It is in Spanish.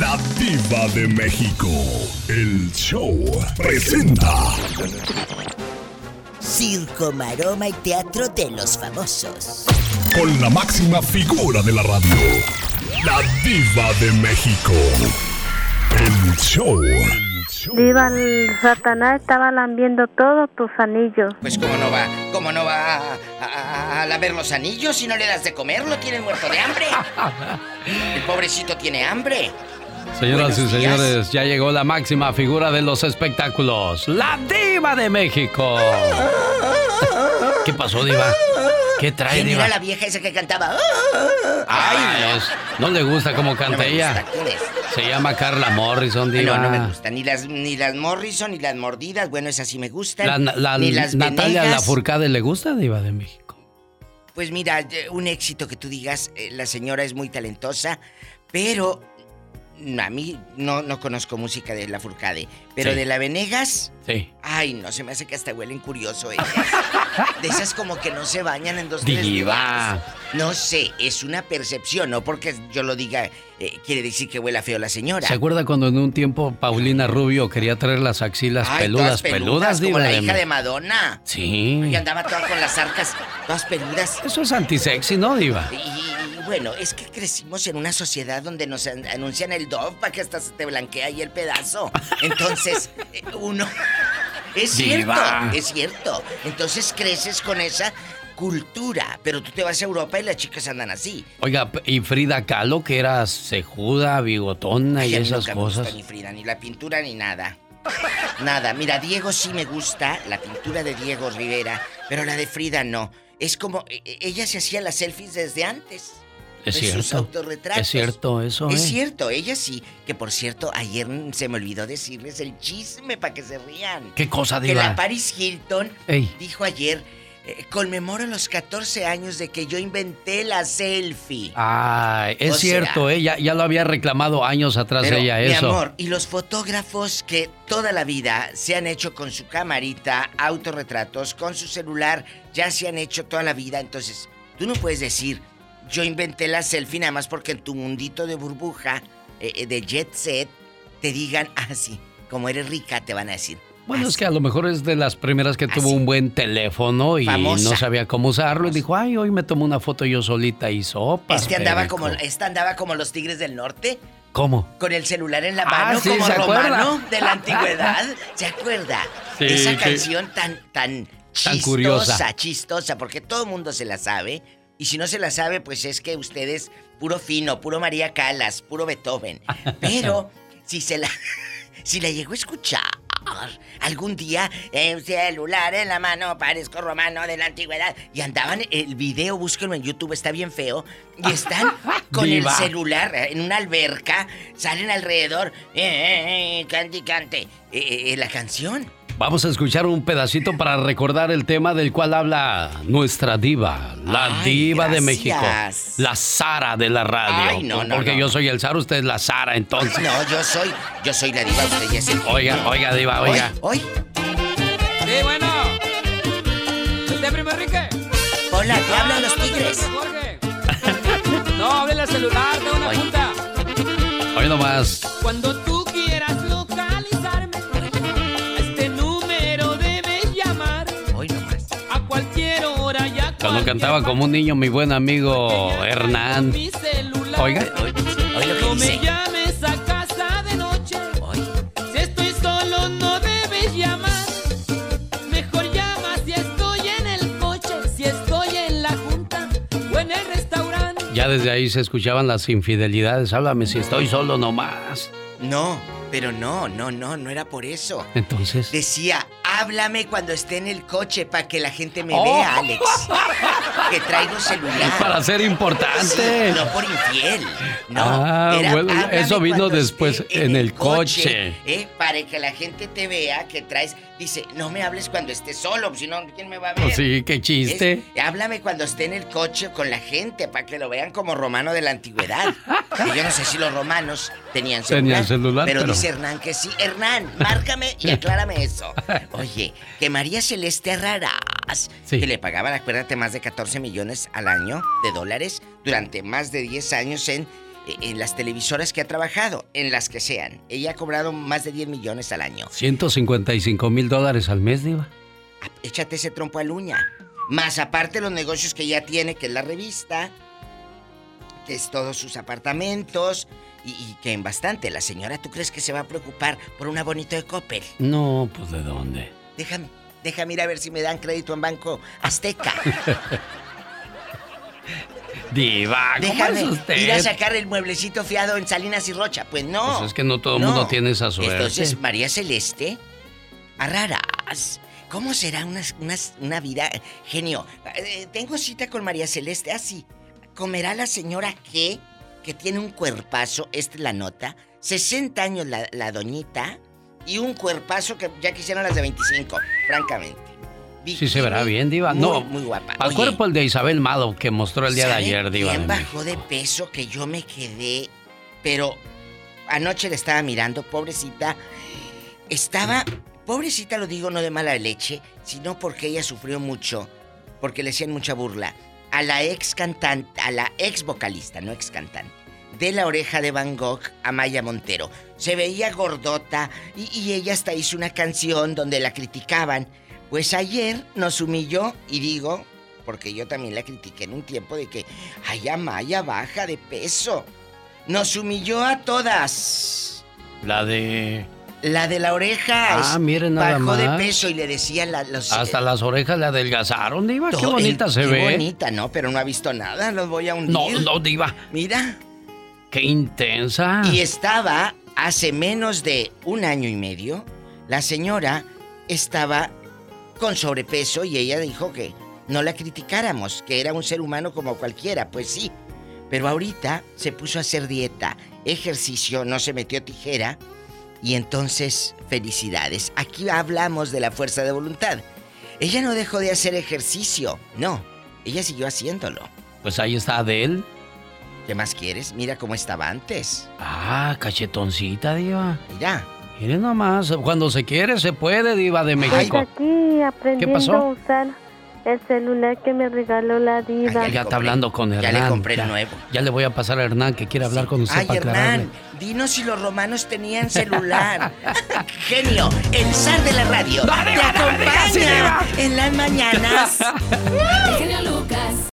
La Diva de México. El show presenta Circo, maroma y teatro de los famosos. Con la máxima figura de la radio, la Diva de México. El show. Diva, el Satanás estaba lambiendo todos tus anillos. Pues cómo no va a lamer los anillos si no le das de comer, lo tienen muerto de hambre. El pobrecito tiene hambre. Señoras y señores, ya llegó la máxima figura de los espectáculos, la Diva de México. ¿Qué pasó, Diva? ¿Qué trae, ¿Quién Diva? era la vieja esa que cantaba? Ay, no le gusta cómo canta no me ella. gusta. ¿Quién es? Se llama Carla Morrison, Diva. No me gusta. Ni las Morrison, ni las mordidas. Bueno, esas sí me gustan. Ni las Natalia Lafourcade le gusta, Diva de México. Pues mira, un éxito que tú digas, la señora es muy talentosa, pero a mí no conozco música de Lafourcade, pero sí. de la Venegas, sí. Ay, no, se me hace que hasta huelen curioso ellas. De esas como que no se bañan en 2 días. Diva. No sé, es una percepción, no porque yo lo diga, quiere decir que huela feo la señora. ¿Se acuerda cuando en un tiempo Paulina Rubio quería traer las axilas peludas, como Diva? la hija de Madonna. Sí. Y andaba toda con las arcas, todas peludas. Eso es antisexy, ¿no, Diva? Y bueno, es que crecimos en una sociedad donde nos anuncian el Dove para que hasta se te blanquea ahí el pedazo. Entonces, uno... Es Diva. cierto, es cierto. Entonces creces con esa cultura, pero tú te vas a Europa y las chicas andan así. Oiga, y Frida Kahlo, que era cejuda, bigotona. Ay, y a mí esas nunca me cosas. gusta ni Frida, ni la pintura, ni nada. Nada, mira, Diego sí me gusta, la pintura de Diego Rivera, pero la de Frida no. Es como, ella se hacía las selfies desde antes. Es de sus cierto. autorretratos. Es cierto, eso es. cierto, ella sí. Que por cierto, ayer se me olvidó decirles el chisme para que se rían. ¿Qué cosa, Que Diva? la Paris Hilton dijo ayer, conmemoro los 14 años de que yo inventé la selfie. Ay, es cierto, ya lo había reclamado años atrás ella eso. Mi amor, y los fotógrafos que toda la vida se han hecho con su camarita, autorretratos, con su celular, ya se han hecho toda la vida. Entonces, tú no puedes decir... Yo inventé la selfie nada más porque en tu mundito de burbuja, de jet set, te digan, sí, como eres rica, te van a decir. Bueno, es que a lo mejor es de las primeras que tuvo un buen teléfono y famosa. No sabía cómo usarlo. Y dijo, hoy me tomo una foto yo solita y sopas. Esta andaba como los Tigres del Norte. ¿Cómo? Con el celular en la mano, sí, como ¿se romano acuerda? de la antigüedad. ¿Se acuerda? Sí, esa canción tan curiosa. Chistosa, porque todo el mundo se la sabe. Y si no se la sabe, pues es que ustedes, puro fino, puro María Callas, puro Beethoven. Pero si la llegó a escuchar algún día, celular en la mano, parezco romano de la antigüedad. Y andaban, el video, búsquenlo en YouTube, está bien feo. Y están con el celular en una alberca, salen alrededor, cante, la canción. Vamos a escuchar un pedacito para recordar el tema del cual habla nuestra diva, la Diva de México, la Sara de la radio. Porque yo soy el Sara, usted es la Sara, entonces. No, yo soy la Diva, usted ya es el... Oiga, Diva, oiga. ¿Hoy? Sí, bueno. ¿Usted, primo Enrique? Hola, te hablan los Tigres. No, háblele al celular, tengo una junta. Hoy nomás. Cuando tú quieras localizarme, a este número debes llamar. Hoy nomás. A cualquier hora ya. Cuando cantaba como un niño mi buen amigo Hernán. Oiga. Hoy lo que no dice. me llames a casa de noche. Hoy. Si estoy solo no debes llamar. Mejor llama si estoy en el coche, si estoy en la junta o en el restaurante. Ya desde ahí se escuchaban las infidelidades. Háblame si estoy solo nomás. No, pero no era por eso. Entonces. Decía, háblame cuando esté en el coche para que la gente me vea, Alex. Que traigo celular. Para ser importante. Sí, no por infiel. No. Bueno, eso vino después en el coche. Para que la gente te vea que traes. Dice, no me hables cuando estés solo, si no, ¿quién me va a ver? Pues sí, qué chiste. Háblame cuando esté en el coche con la gente para que lo vean como romano de la antigüedad. Que yo no sé si los romanos tenían celular. Pero dice Hernán que sí. Hernán, márcame y aclárame eso. Oye, que María Celeste Arrarás, que le pagaban, acuérdate, más de 14 millones al año de dólares durante más de 10 años en en las televisoras que ha trabajado, en las que sean. Ella ha cobrado más de 10 millones al año. $155,000 al mes, diva. Échate ese trompo al uña. Más aparte los negocios que ya tiene, que es la revista, que es todos sus apartamentos, y que en bastante. La señora, ¿tú crees que se va a preocupar por un abonito de Coppel? No, pues ¿de dónde? Déjame ir a ver si me dan crédito en Banco Azteca. Diva, ¿cómo es usted? Ir a sacar el mueblecito fiado en Salinas y Rocha. Pues no. Pues es que no todo el mundo tiene esa suerte. Entonces, María Celeste, arrarás. ¿Cómo será una vida? Genio, tengo cita con María Celeste. Así, ¿comerá la señora qué? Que tiene un cuerpazo, esta es la nota. 60 años la doñita y un cuerpazo que ya quisieran las de 25, francamente. Sí se verá bien, diva. Muy guapa. Al cuerpo el de Isabel Mado que mostró el día de ayer, diva. ¿Quién bajó de peso que yo me quedé? Pero anoche la estaba mirando, pobrecita. Pobrecita, lo digo no de mala leche, sino porque ella sufrió mucho, porque le hacían mucha burla a la ex cantante, a la ex vocalista, no ex cantante, de La Oreja de Van Gogh, Amaya Montero. Se veía gordota y ella hasta hizo una canción donde la criticaban. Pues ayer nos humilló, y digo, porque yo también la critiqué en un tiempo de que, ay, Amaya, baja de peso. Nos humilló a todas. La de La oreja. Miren nada bajó más. de peso y le decían hasta las orejas le adelgazaron, diva. Qué bonita se ve. Qué bonita, ¿no? Pero no ha visto nada, los voy a hundir. No, diva. Mira. Qué intensa. Y estaba, hace menos de 1 año y medio, la señora estaba con sobrepeso y ella dijo que no la criticáramos, que era un ser humano como cualquiera. Pues sí, pero ahorita se puso a hacer dieta, ejercicio, no se metió tijera. Y entonces, felicidades. Aquí hablamos de la fuerza de voluntad. Ella no dejó de hacer ejercicio, no. Ella siguió haciéndolo. Pues ahí está Adele. ¿Qué más quieres? Mira cómo estaba antes. Cachetoncita, diva. Mira. Miren nomás, cuando se quiere se puede, diva de México. Pues aquí aprendiendo ¿Qué pasó? a usar el celular que me regaló la diva. Ya está hablando con Hernán. Ya le compré el nuevo. Ya le voy a pasar a Hernán que quiere hablar con usted para aclararle. Hernán, dinos si los romanos tenían celular. Genio, el zar de la radio. ¡Dale, te acompaña en las mañanas. El genio Lucas.